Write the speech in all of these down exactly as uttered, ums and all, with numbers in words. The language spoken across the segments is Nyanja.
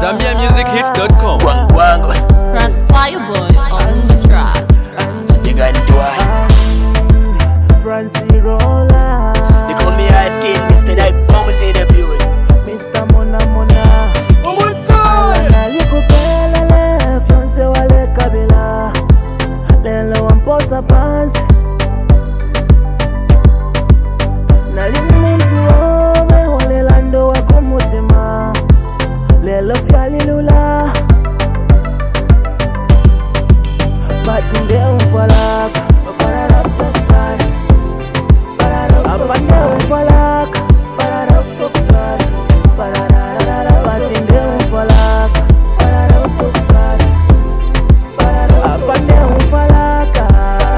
Zambia Music Hits dot com. Press Fireboy on the track. You got to do it. Francie Rolla. They call me High Skin, Mister Night Bombers in the building. Mister Mona Mona. One more time. Nalikupelele fiance wale kabila. Lelo wamposa pansi. Nalimuntu ome wale lando wako mutima. Lelo fyali lula. Batinde umfalaka. Pararaptapari. Apande umfalaka. Pararaptapari. Pararararara. Batinde umfalaka. Pararaptapari. Apande umfalaka.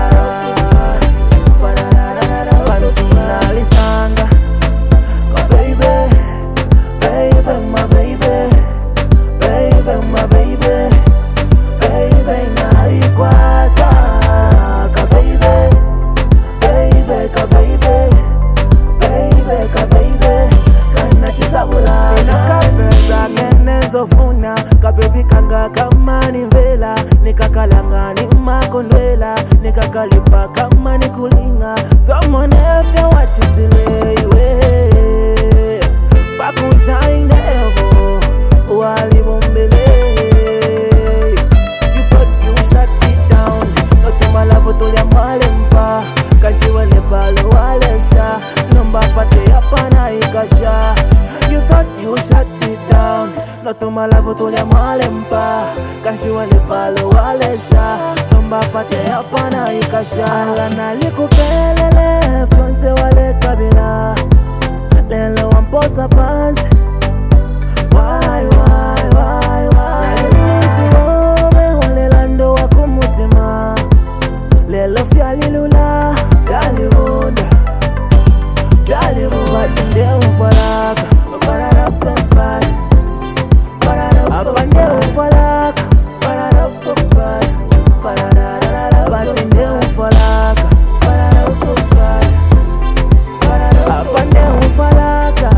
Pararararara. Bantuna lisanga. Oh baby, baby, my baby, baby, my baby, baby, nalikwata, ka baby, baby, ka baby, baby, ka baby, kana chisabula, nakapeza kenezo funa, ka baby kanga kama ni vela, nikakalanga ni makondwela, nikakalipa kama ni kulinga, someone if you watch it iwe. Bakunzaine ebo, wali bombele. You thought you shut it down. No tema la foto ya malempa. Kashi wale palo wale sha. Nomba pate ya pana ikasha. You thought you shut it down. No toma la foto ya malempa. Kashi wale palo wale sha. Nomba pate ya pana ikasha. Ala nalikupelele fiance wale kabila. Lelo wamposa pansi. Why, why, why, why? Nalimuntu ome wale lando wako mutima. Lelo fyali lula, fyali bunda, fyali bunda. Batinde umfalaka, pararaptapari. Apande umfalaka, pararaptapari. Pararararara. Batinde umfalaka, pararaptapari. Apande umfalaka.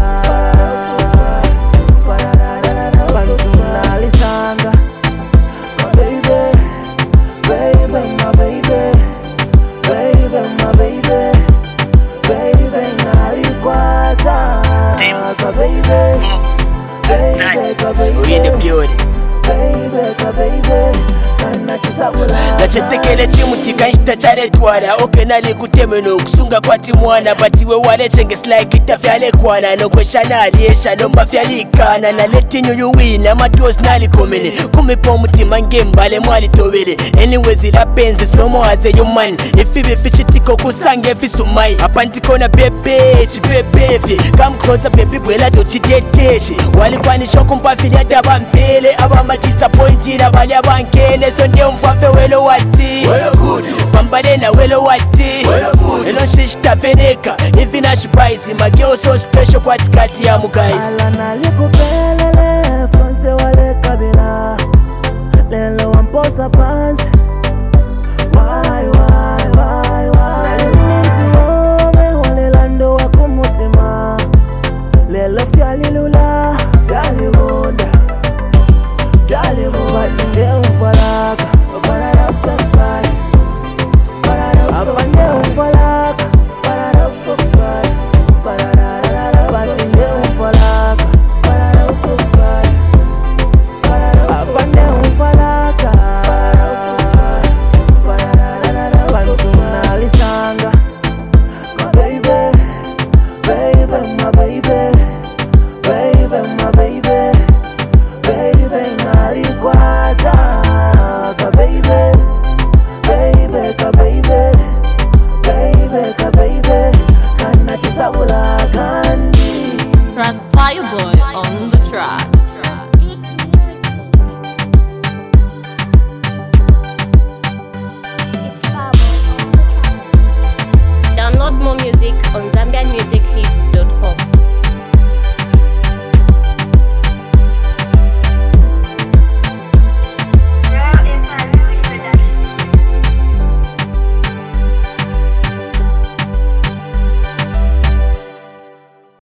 Pararararara. Bantuna lisanga. My baby, baby, my baby, baby, my baby, baby, nalikwata, ka baby, baby, ka We in the baby, building. baby, ka baby, kana chisabula. Nachetekele chimu chikanshita charetwara. Oke nali kutemeno kusunga kwa timwana. Batiwe wale chenge slike itafyale kwana. Nokweshana aliyesha nomba fyalikana. Na leti nyu wina matos nali komele. Kumipo mutima ngembale mwali towele. Anyways ila penzi slomo aze yuman. Ifibi fishitiko kusange fisumai. Apantiko na bebe chibebevi. Come closer baby bwela tochidedeshi. Wali kwani shoko mpafili adaba mpele. Aba madisappointira bali abankene. So nde mfafe welo wati Pambade na welo wati Elo shishita veneka Even ashibaisi Mageo so special kwa tikati ya muguys. Ala nalikupelele fiance wale kabila. Lelo wamposa pansi. Why, why, why, why? Nalimuntu ome wale lando wako mutima. Lelo fyali lula.